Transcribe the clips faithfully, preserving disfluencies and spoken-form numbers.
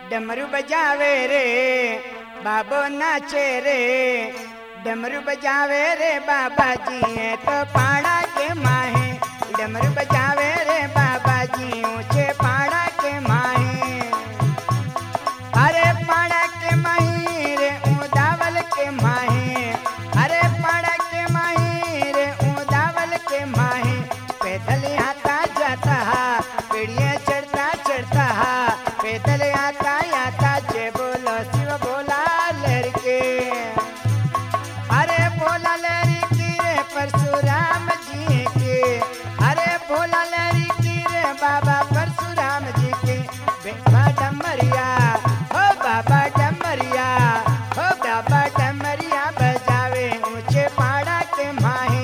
डमरू बजावे रे बाबो नाचे रे, डमरू बजावे रे बाबा जी तो पाड़ा के माहे, डमरू बजावे रे बाबा जी ऊंचे पाड़ा के माहे। अरे पाड़ा के माही रे उदावल के माहे, अरे पाड़ा के माही रे उदावल के माहे। पैदल आता जाता पीढ़िया चढ़ता चढ़ता, पैदल आता आता जय बोलो शिव बोला लड़के। अरे बोला लहरी की रे परशुराम जी के, अरे बोला लहरी की रे बाबा परशुराम जी के। बाबा डमरिया हो बाबा डमरिया हो बाबा डमरिया बजावे ऊंचे पहाड़ा के माहे।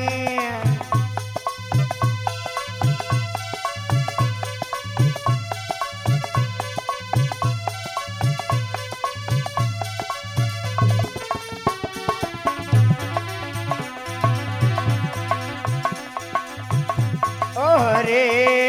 रे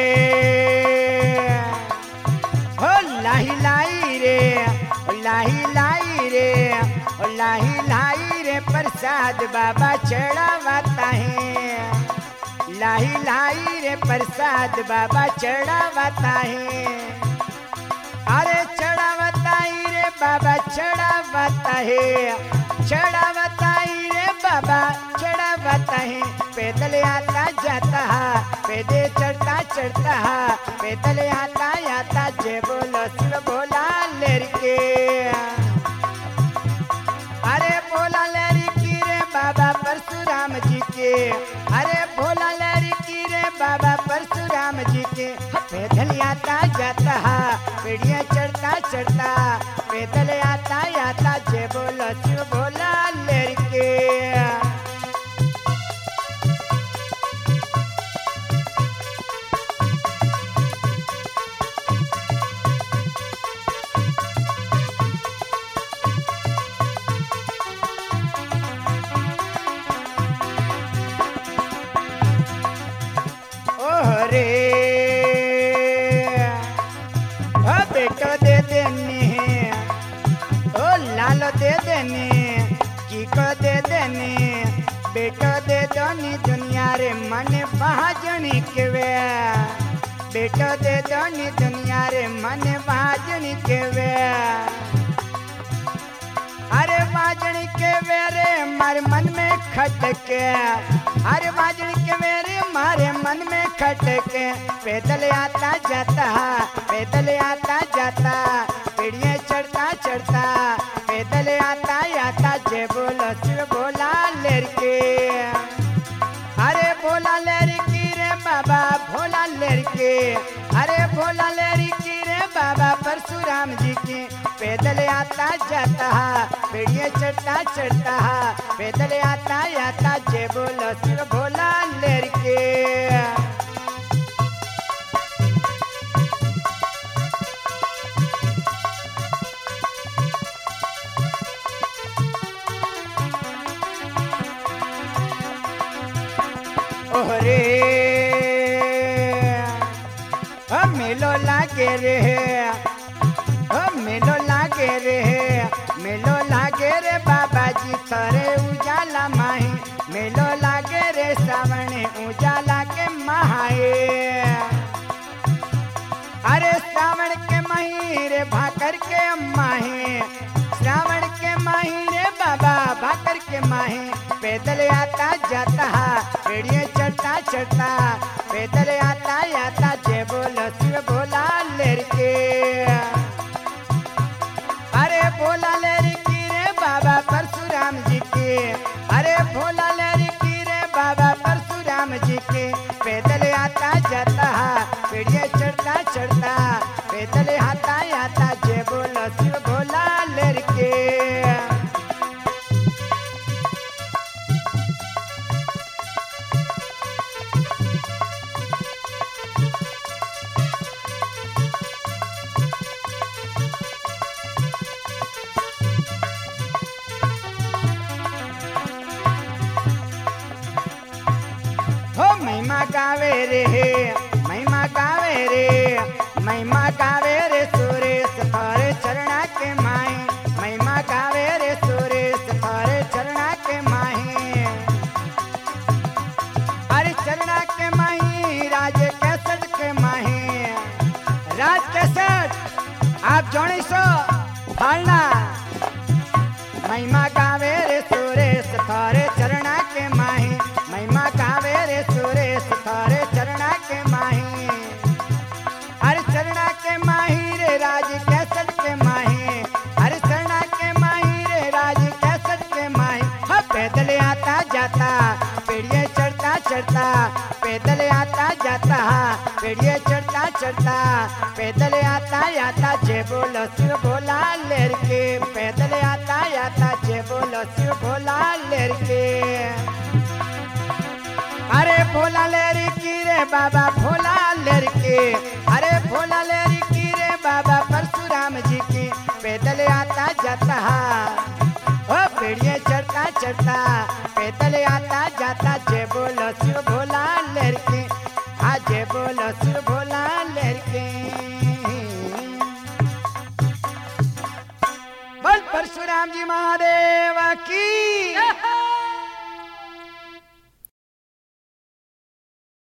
हो लाही लाई रे ओ लाही लाई रे ओ लाही लाई रे प्रसाद बाबा चढ़ावाता है, लाही लाई रे प्रसाद बाबा चढ़ावाता है। अरे चढ़ावाता ही रे बाबा चढ़ावाता है, चढ़ावाता ही रे बाबा चढ़ावाता है। पैदल आता जाता पैदल चढ़ता चढ़ता, पैदल आता आता जय बोलो शिव बोला लड़के। अरे बोला लहरी की रे बाबा परशुराम जी के, अरे बोला लहरी की रे बाबा परशुराम जी के। पैदल आता जाता पीढ़िया चढ़ता चढ़ता, पैदल आता आता जय बोलो शिव बोला लड़के। रे ओ बेटो दे देने ओ लालो दे देने चीको दे देने, बेटो दे दोनी दुनिया रे मन महाजनी के वे, बेटो दे दोनी दुनिया रे मन महाजनी के वे। अरे बाजनी के वेरे मारे मन में खटके, अरे बाजनी के वेरे मारे मन में खटके। पैदल आता जाता पैदल आता जाता, पीढ़िया चढ़ता चढ़ता, पैदल आता आता जय बोलो शिव बोला लड़के। अरे बोला लड़की रे बाबा भोला लड़के, अरे भोला लड़की रे बाबा परशुराम जी की। पैदल आता जाता पीढ़िया चढ़ता चढ़ता, पैदल आता आता जय बोलो शिव भोला लड़के। ओहरे ओ मेलो लागे रे ओ मेलो लागे रे, मेलो लागे रे बाबा जी थरे उजाला माही, मेलो लागे रे सावणे उजाला के महाए। अरे श्रावण के मही रे भाकर के माहे, श्रावण के माही रे बाबा भाकर के माहे। पैदल आता जाता पीढ़िया चढ़ता चढ़ता, पैदल आता आता जय बोलो शिव बोला लड़के। अरे भोला लड़की रे बाबा परशुराम जी के, अरे भोला लड़की रे बाबा परशुराम जी के। पैदल आता जाता पीढ़िया चढ़ता चढ़ता, पैदल आता आता जय बोलो शिव भोला लड़के। आप जोड़ी सो फालना महिमा गावे रे सुरेश थारे चरणा के माही महिमा गावे रे सुरेश थारे चरणा के माही हर चरणा के माही रे राज कैसट के माही हर चरणा के माही रे राज कैसट के माही हाँ पैदल आता जाता पेड़िए चढ़ता चढ़ता पैदल आता जाता पेड़िए चढ़ता चढ़ता पैदल आता आता जय बोलो शिव भोला लेर के पैदल आता आता जय बोलो शिव भोला लेर के अरे भोला लेर की रे बाबा भोला लेर के अरे भोला लेर की रे बाबा परशुराम जी की पैदल आता जाता ओ पेड़िए चढ़ता चढ़ता पैदल आता जाता जय बोलो शिव भोला लेर के आ जय बोलो शिव भोला लेर के बोल परशुराम जी महादेव की